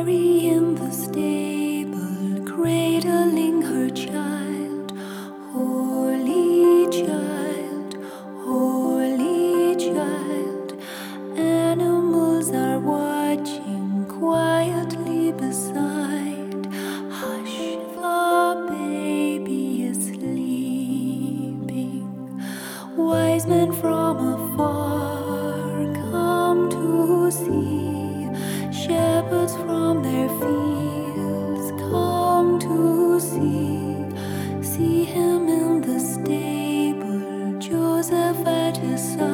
Mary in the stable, cradling her child. Holy child, holy child. Animals are watching quietly beside. Hush, the baby is sleeping. Wise men from afar come to see. Shepherds from their fields come to see him in the stable, Joseph at his side.